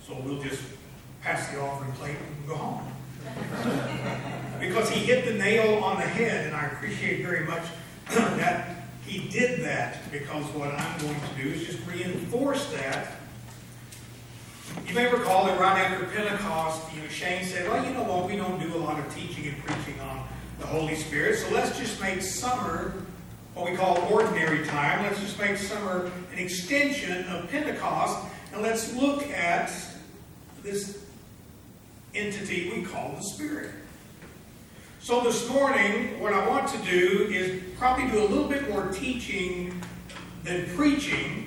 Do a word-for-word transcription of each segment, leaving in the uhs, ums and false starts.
So we'll just pass the offering plate and go home. Because he hit the nail on the head, and I appreciate very much that he did that, because what I'm going to do is just reinforce that. You may recall that right after Pentecost, you know, Shane said, well, you know what, we don't do a lot of teaching and preaching on the Holy Spirit, so let's just make summer what we call ordinary time. Let's just make summer an extension of Pentecost, and let's look at this entity we call the Spirit. So this morning, what I want to do is probably do a little bit more teaching than preaching.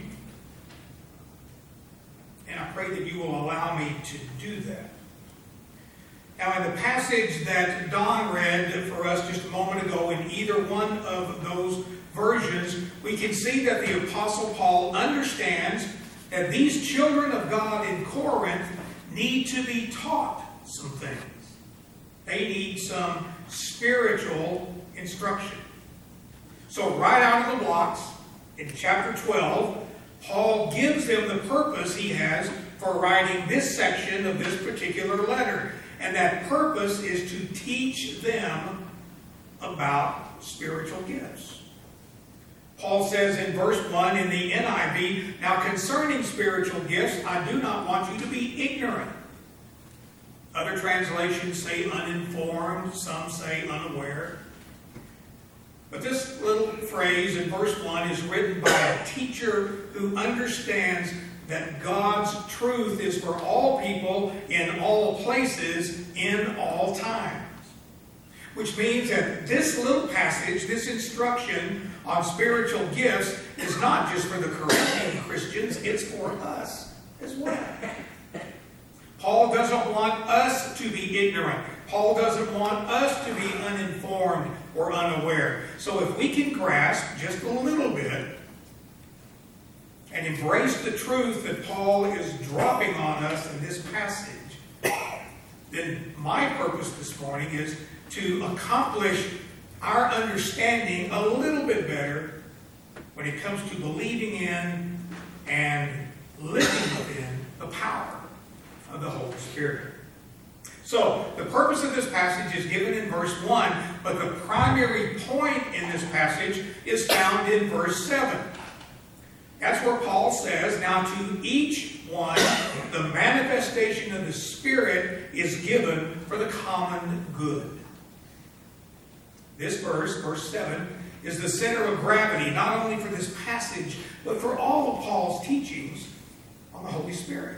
And I pray that you will allow me to do that. Now, in the passage that Don read for us just a moment ago, in either one of those versions, we can see that the Apostle Paul understands that these children of God in Corinth need to be taught some things. They need some spiritual instruction. So right out of the blocks, in chapter twelve, Paul gives them the purpose he has for writing this section of this particular letter. And that purpose is to teach them about spiritual gifts. Paul says in verse one in the N I V, now concerning spiritual gifts, I do not want you to be ignorant. Other translations say uninformed, some say unaware. But this little phrase in verse one is written by a teacher who understands that God's truth is for all people, in all places, in all times. Which means that this little passage, this instruction on spiritual gifts, is not just for the Corinthian Christians, it's for us as well. Paul doesn't want us to be ignorant. Paul doesn't want us to be uninformed or unaware. So if we can grasp just a little bit and embrace the truth that Paul is dropping on us in this passage, then my purpose this morning is to accomplish our understanding a little bit better when it comes to believing in and living within the power of the Holy Spirit. So, the purpose of this passage is given in verse one, but the primary point in this passage is found in verse seven. That's where Paul says, now to each one, the manifestation of the Spirit is given for the common good. This verse, verse seven, is the center of gravity, not only for this passage, but for all of Paul's teachings on the Holy Spirit.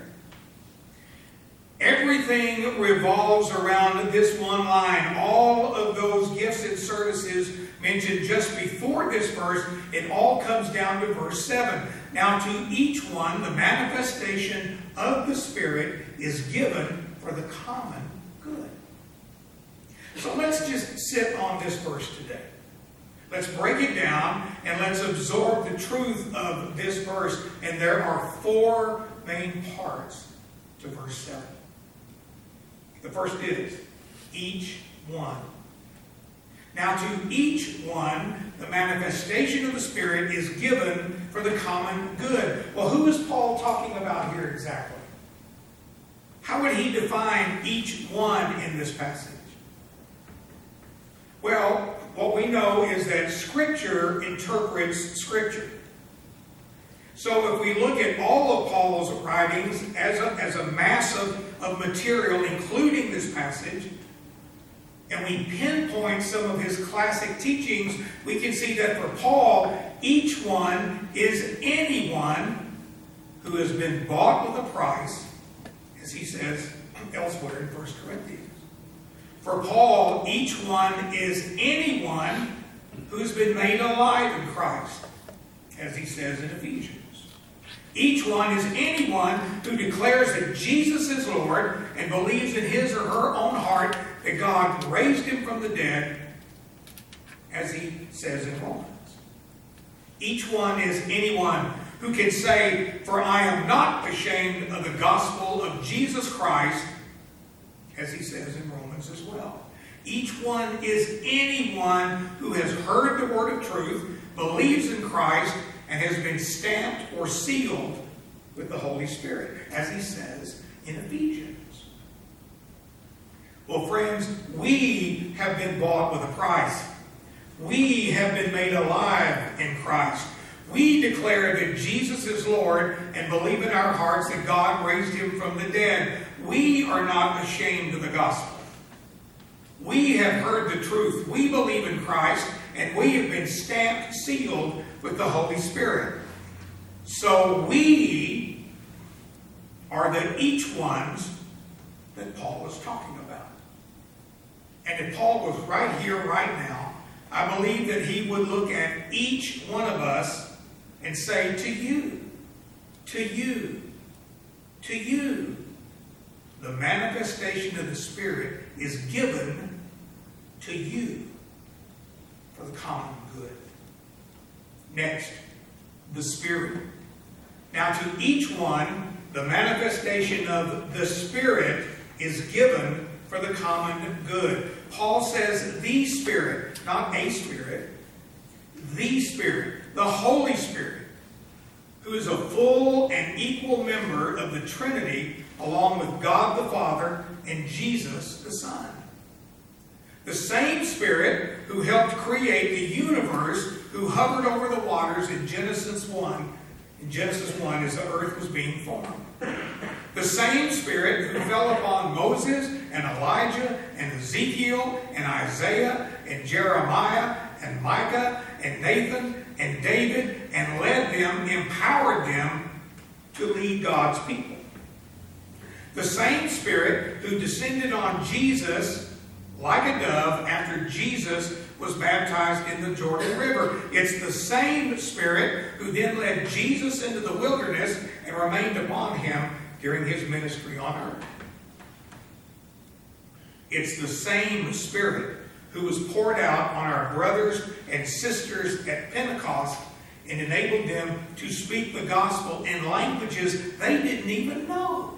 Everything revolves around this one line. All of those gifts and services mentioned just before this verse, it all comes down to verse seven. Now to each one, the manifestation of the Spirit is given for the common good. So let's just sit on this verse today. Let's break it down and let's absorb the truth of this verse. And there are four main parts to verse seven. The first is, each one. Now to each one, the manifestation of the Spirit is given for the common good. Well, who is Paul talking about here exactly? How would he define each one in this passage? Well, what we know is that Scripture interprets Scripture. So if we look at all of Paul's writings as a, as a mass of, of material, including this passage, and we pinpoint some of his classic teachings, we can see that for Paul, each one is anyone who has been bought with a price, as he says elsewhere in First Corinthians. For Paul, each one is anyone who's been made alive in Christ, as he says in Ephesians. Each one is anyone who declares that Jesus is Lord and believes in his or her own heart that God raised him from the dead, as he says in Romans. Each one is anyone who can say, for I am not ashamed of the gospel of Jesus Christ, as he says in Romans as well. Each one is anyone who has heard the word of truth, believes in Christ, and has been stamped or sealed with the Holy Spirit, as he says in Ephesians. Well, friends, we have been bought with a price. We have been made alive in Christ. We declare that Jesus is Lord and believe in our hearts that God raised him from the dead. We are not ashamed of the gospel. We have heard the truth. We believe in Christ, and we have been stamped, sealed with the Holy Spirit. So we are the each ones that Paul was talking about. And if Paul was right here, right now, I believe that he would look at each one of us and say, to you, to you, to you, the manifestation of the Spirit is given to you for the common good. Next, the Spirit. Now to each one, the manifestation of the Spirit is given for the common good. Paul says the Spirit, not a Spirit, the Spirit, the Holy Spirit, who is a full and equal member of the Trinity along with God the Father and Jesus the Son. The same Spirit who helped create the universe, who hovered over the waters in Genesis one, in Genesis one as the earth was being formed. The same Spirit who fell upon Moses and Elijah and Ezekiel and Isaiah and Jeremiah and Micah and Nathan and David and led them, empowered them to lead God's people. The same Spirit who descended on Jesus like a dove after Jesus was baptized in the Jordan River. It's the same Spirit who then led Jesus into the wilderness and remained upon him during his ministry on earth. It's the same Spirit who was poured out on our brothers and sisters at Pentecost and enabled them to speak the gospel in languages they didn't even know.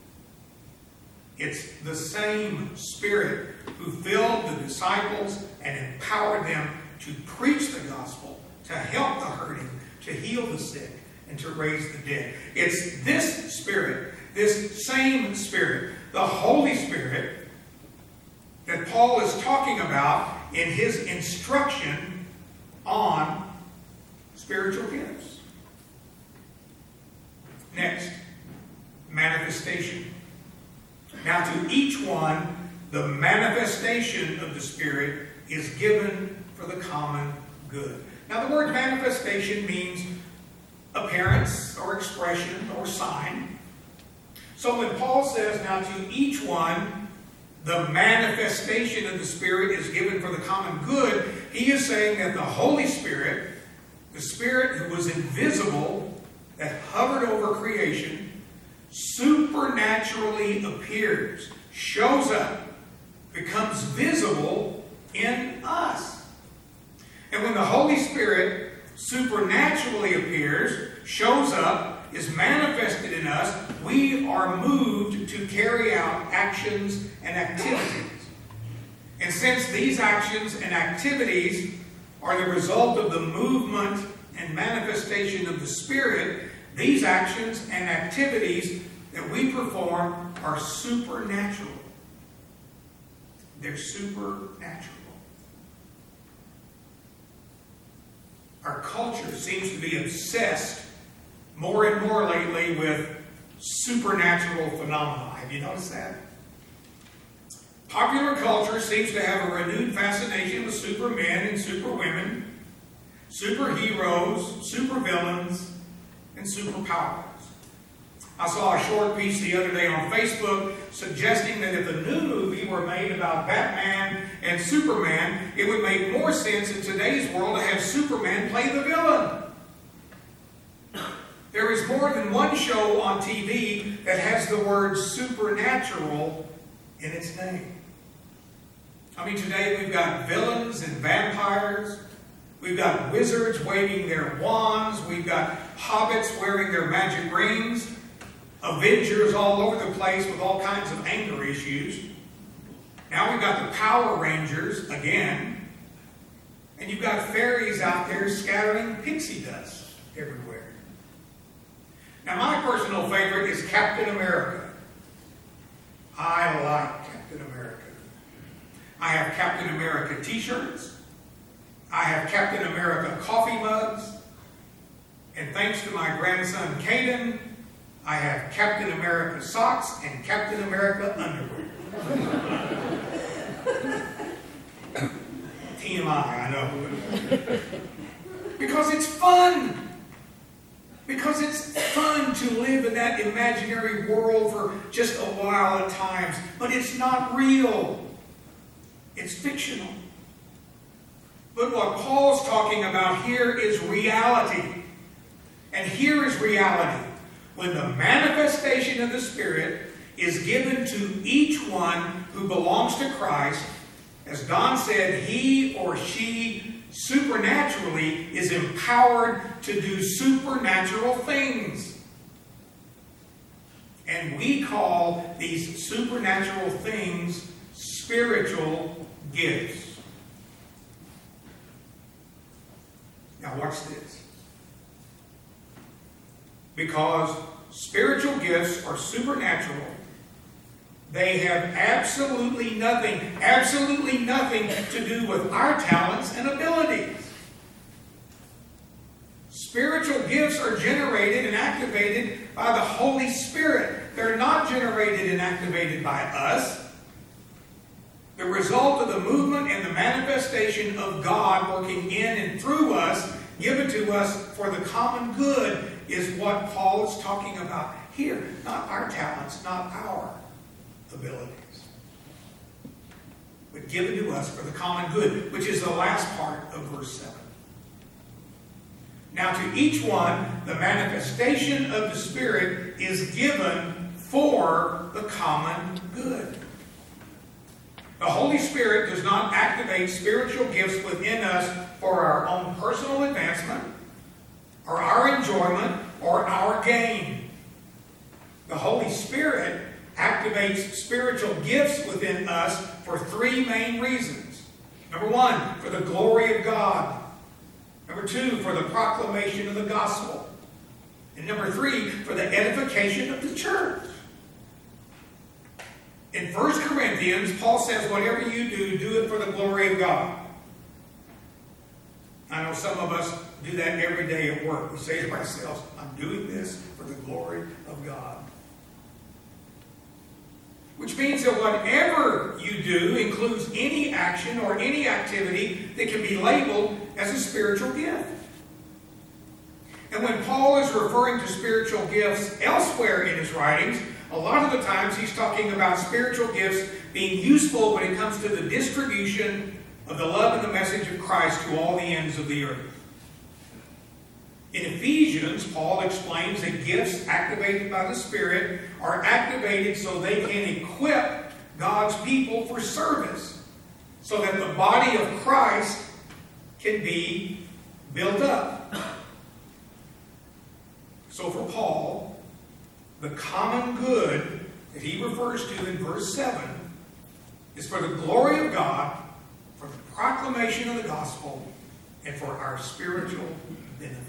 It's the same Spirit who filled the disciples and empowered them to preach the gospel, to help the hurting, to heal the sick, and to raise the dead. It's this Spirit, this same Spirit, the Holy Spirit, that Paul is talking about in his instruction on spiritual gifts. Next, manifestation. Now to each one, the manifestation of the Spirit is given for the common good. Now the word manifestation means appearance or expression or sign. So when Paul says, now to each one, the manifestation of the Spirit is given for the common good, he is saying that the Holy Spirit, the Spirit who was invisible, that hovered over creation, supernaturally appears, shows up, becomes visible in us. And when the Holy Spirit supernaturally appears, shows up, is manifested in us, we are moved to carry out actions and activities. And since these actions and activities are the result of the movement and manifestation of the Spirit, these actions and activities that we perform are supernatural. They're supernatural. Our culture seems to be obsessed more and more lately with supernatural phenomena. Have you noticed that? Popular culture seems to have a renewed fascination with supermen and superwomen, superheroes, supervillains, and superpowers. I saw a short piece the other day on Facebook suggesting that if a new movie were made about Batman and Superman, it would make more sense in today's world to have Superman play the villain. There is more than one show on T V that has the word supernatural in its name. I mean, today we've got villains and vampires. We've got wizards waving their wands. We've got hobbits wearing their magic rings. Avengers all over the place with all kinds of anger issues. Now we've got the Power Rangers again. And you've got fairies out there scattering pixie dust everywhere. Now my personal favorite is Captain America. I like Captain America. I have Captain America t-shirts. I have Captain America coffee mugs. And thanks to my grandson Caden, I have Captain America socks and Captain America underwear. T M I, I know. Because it's fun. Because it's fun to live in that imaginary world for just a while at times. But it's not real. It's fictional. But what Paul's talking about here is reality. And here is reality. When the manifestation of the Spirit is given to each one who belongs to Christ, as Don said, he or she supernaturally is empowered to do supernatural things. And we call these supernatural things spiritual gifts. Now watch this. Because spiritual gifts are supernatural, they have absolutely nothing, absolutely nothing to do with our talents and abilities. Spiritual gifts are generated and activated by the Holy Spirit. They're not generated and activated by us. The result of the movement and the manifestation of God working in and through us, given to us for the common good, is what Paul is talking about here. Not our talents, not our abilities, but given to us for the common good, which is the last part of verse seven. Now to each one, the manifestation of the Spirit is given for the common good. The Holy Spirit does not activate spiritual gifts within us for our own personal advancement, or our enjoyment, or our gain. The Holy Spirit activates spiritual gifts within us for three main reasons. Number one, for the glory of God. Number two, for the proclamation of the gospel. And number three, for the edification of the church. In First Corinthians, Paul says, whatever you do, do it for the glory of God. I know some of us do that every day at work. We say to ourselves, I'm doing this for the glory of God. Which means that whatever you do includes any action or any activity that can be labeled as a spiritual gift. And when Paul is referring to spiritual gifts elsewhere in his writings, a lot of the times he's talking about spiritual gifts being useful when it comes to the distribution of the love and the message of Christ to all the ends of the earth. In Ephesians, Paul explains that gifts activated by the Spirit are activated so they can equip God's people for service, so that the body of Christ can be built up. So for Paul, the common good that he refers to in verse seven is for the glory of God, for the proclamation of the gospel, and for our spiritual benefit.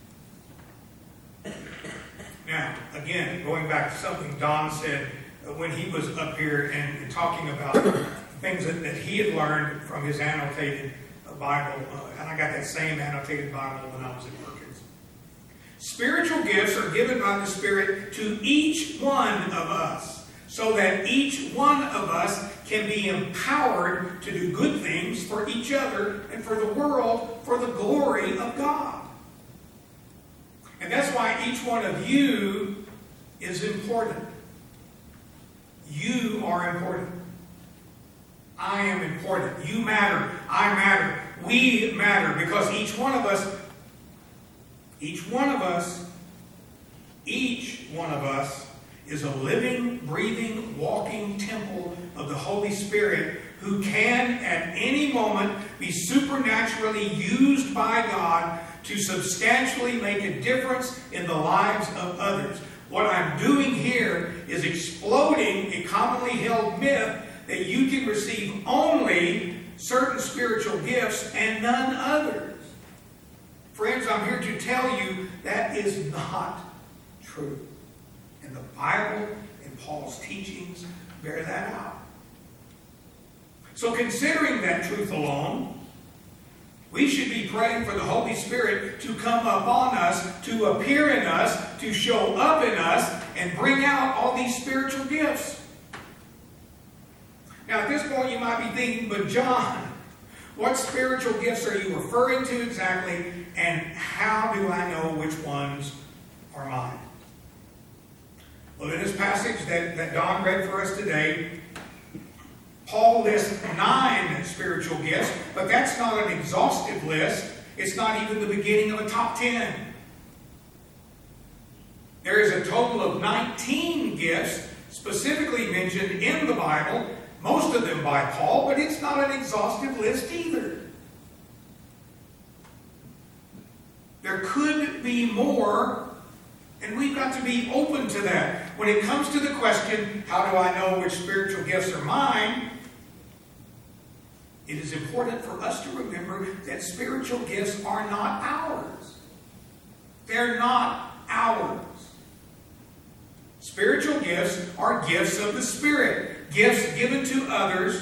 Now, again, going back to something Don said when he was up here and talking about things that, that he had learned from his annotated Bible, uh, and I got that same annotated Bible when I was at Perkins. Spiritual gifts are given by the Spirit to each one of us, so that each one of us can be empowered to do good things for each other and for the world for the glory of God. And that's why each one of you is important. You are important. I am important. You matter. I matter. We matter, because each one of us, each one of us, each one of us is a living, breathing, walking temple of the Holy Spirit, who can at any moment be supernaturally used by God to substantially make a difference in the lives of others. What I'm doing here is exploding a commonly held myth that you can receive only certain spiritual gifts and none others. Friends, I'm here to tell you that is not true. And the Bible and Paul's teachings bear that out. So considering that truth alone, we should be praying for the Holy Spirit to come upon us, to appear in us, to show up in us, and bring out all these spiritual gifts. Now at this point you might be thinking, but John, what spiritual gifts are you referring to exactly, and how do I know which ones are mine? Well, in this passage that, that Don read for us today, Paul lists nine spiritual gifts, but that's not an exhaustive list. It's not even the beginning of a top ten. There is a total of nineteen gifts specifically mentioned in the Bible, most of them by Paul, but it's not an exhaustive list either. There could be more, and we've got to be open to that. When it comes to the question, how do I know which spiritual gifts are mine? It is important for us to remember that spiritual gifts are not ours. They're not ours. Spiritual gifts are gifts of the Spirit. Gifts given to others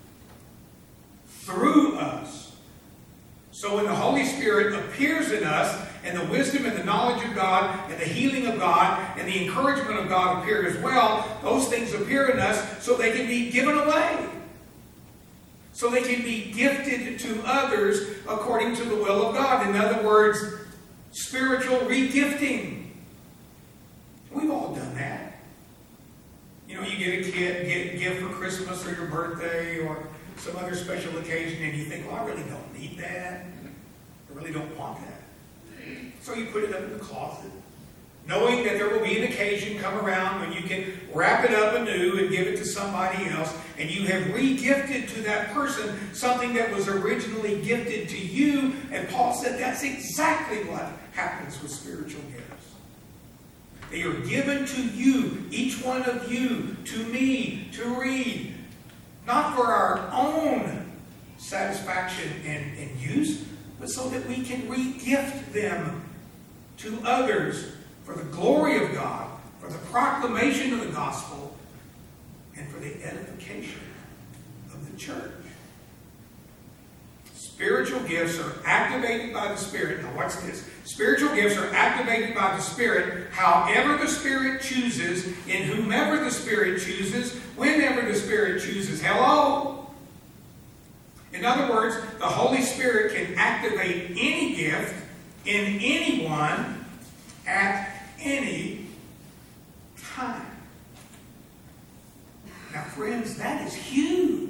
through us. So when the Holy Spirit appears in us, and the wisdom and the knowledge of God, and the healing of God, and the encouragement of God appear as well, those things appear in us so they can be given away. So they can be gifted to others according to the will of God. In other words, spiritual re-gifting. We've all done that. You know, you get a kid, get a gift for Christmas or your birthday or some other special occasion, and you think, well, I really don't need that. I really don't want that. So you put it up in the closet, knowing that there will be an occasion come around when you can wrap it up anew and give it to somebody else, and you have re-gifted to that person something that was originally gifted to you. And Paul said that's exactly what happens with spiritual gifts. They are given to you, each one of you, to me, to read, not for our own satisfaction and, and use, but so that we can re-gift them to others for the glory of God, for the proclamation of the gospel, and for the edification of the church. Spiritual gifts are activated by the Spirit. Now watch this. Spiritual gifts are activated by the Spirit however the Spirit chooses, in whomever the Spirit chooses, whenever the Spirit chooses. Hello? In other words, the Holy Spirit can activate any gift in anyone at any time. Now, friends, that is huge.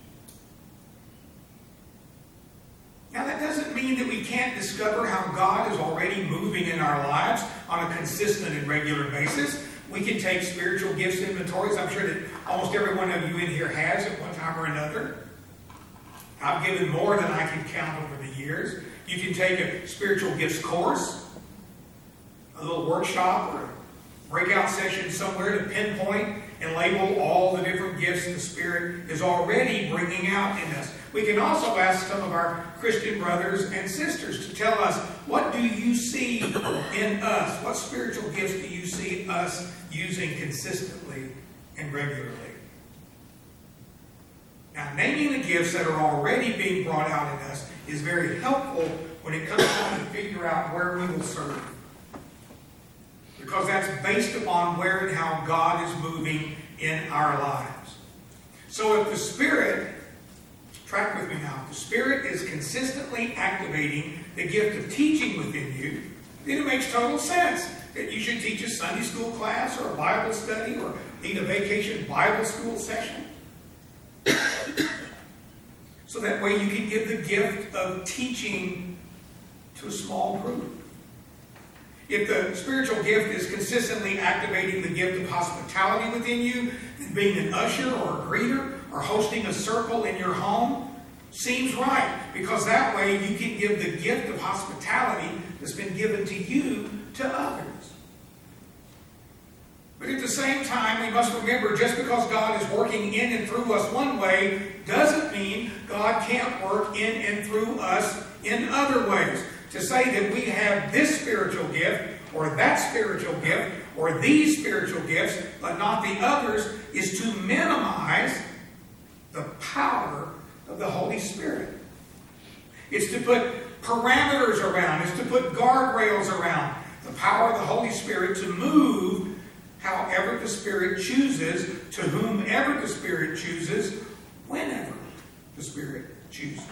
Now, that doesn't mean that we can't discover how God is already moving in our lives on a consistent and regular basis. We can take spiritual gifts inventories. I'm sure that almost every one of you in here has at one time or another. I've given more than I can count over the years. You can take a spiritual gifts course, a little workshop or a breakout session somewhere to pinpoint and label all the different gifts the Spirit is already bringing out in us. We can also ask some of our Christian brothers and sisters to tell us, what do you see in us? What spiritual gifts do you see us using consistently and regularly? Now, naming the gifts that are already being brought out in us is very helpful when it comes time to figure out where we will serve. Because that's based upon where and how God is moving in our lives. So if the Spirit, track with me now, if the Spirit is consistently activating the gift of teaching within you, then it makes total sense that you should teach a Sunday school class or a Bible study or lead a vacation Bible school session. So that way you can give the gift of teaching to a small group. If the spiritual gift is consistently activating the gift of hospitality within you, then being an usher or a greeter or hosting a circle in your home seems right, because that way you can give the gift of hospitality that's been given to you to others. But at the same time, we must remember, just because God is working in and through us one way doesn't mean God can't work in and through us in other ways. To say that we have this spiritual gift or that spiritual gift or these spiritual gifts, but not the others, is to minimize the power of the Holy Spirit. It's to put parameters around. It's to put guardrails around the power of the Holy Spirit to move however the Spirit chooses, to whomever the Spirit chooses, whenever the Spirit chooses.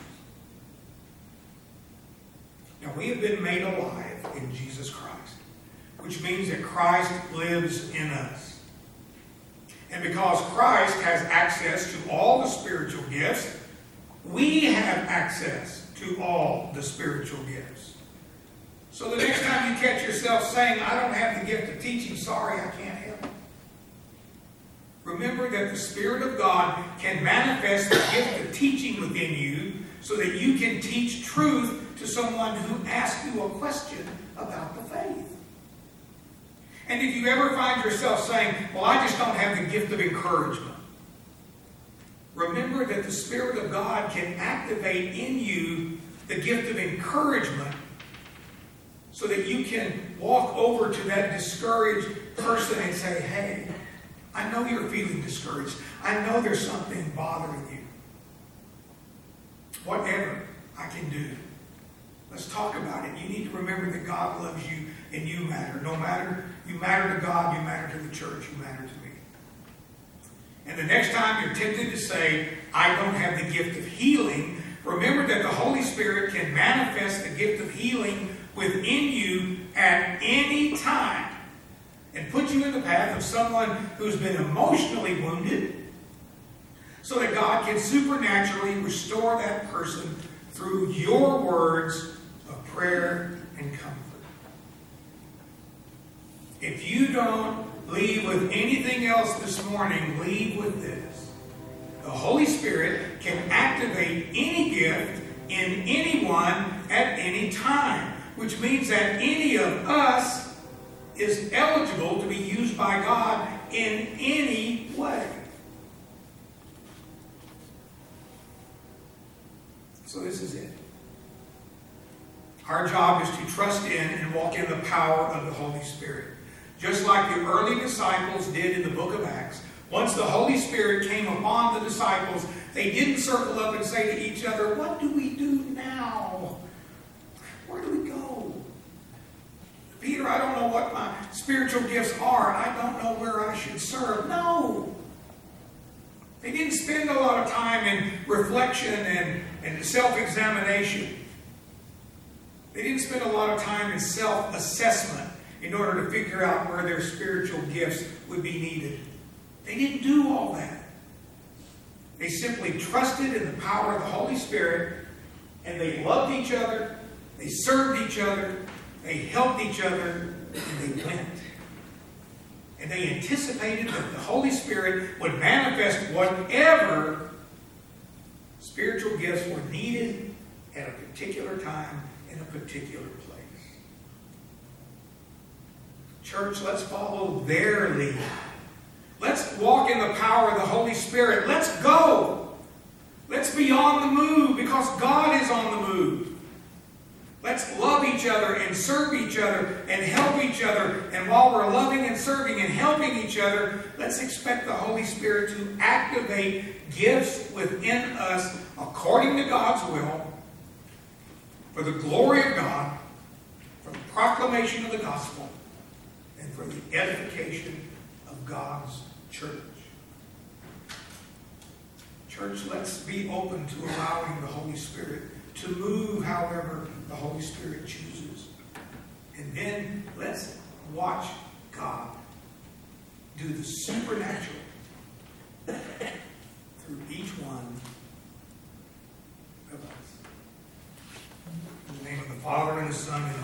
Now, we have been made alive in Jesus Christ, which means that Christ lives in us. And because Christ has access to all the spiritual gifts, we have access to all the spiritual gifts. So the next time you catch yourself saying, I don't have the gift of teaching, sorry, I can't help it. Remember that the Spirit of God can manifest the gift of teaching within you so that you can teach truth to someone who asks you a question about the faith. And if you ever find yourself saying, well, I just don't have the gift of encouragement, remember that the Spirit of God can activate in you the gift of encouragement so that you can walk over to that discouraged person and say, hey, I know you're feeling discouraged. I know there's something bothering you. Whatever I can do, let's talk about it. You need to remember that God loves you and you matter. No matter, you matter to God, you matter to the church, you matter to me. And the next time you're tempted to say, I don't have the gift of healing, remember that the Holy Spirit can manifest the gift of healing within you at any time and put you in the path of someone who's been emotionally wounded so that God can supernaturally restore that person through your words of prayer and comfort. If you don't leave with anything else this morning, leave with this. The Holy Spirit can activate any gift in anyone at any time, which means that any of us is eligible to be used by God in any way. So this is it. Our job is to trust in and walk in the power of the Holy Spirit. Just like the early disciples did in the book of Acts. Once the Holy Spirit came upon the disciples, they didn't circle up and say to each other, what do we do now? Where do we go? Peter, I don't know what my spiritual gifts are. I don't know where I should serve. No. They didn't spend a lot of time in reflection and, and self-examination. They didn't spend a lot of time in self-assessment in order to figure out where their spiritual gifts would be needed. They didn't do all that. They simply trusted in the power of the Holy Spirit, and they loved each other, they served each other, they helped each other, and they went. And they anticipated that the Holy Spirit would manifest whatever spiritual gifts were needed at a particular time in a particular place. Church, let's follow their lead. Let's walk in the power of the Holy Spirit. Let's go. Let's be on the move because God is on the move. Let's love each other and serve each other and help each other. And while we're loving and serving and helping each other, let's expect the Holy Spirit to activate gifts within us according to God's will for the glory of God, for the proclamation of the gospel, and for the edification of God's church. Church, let's be open to allowing the Holy Spirit to move however the Holy Spirit chooses. And then let's watch God do the supernatural through each one of us. In the name of the Father, and the Son, and the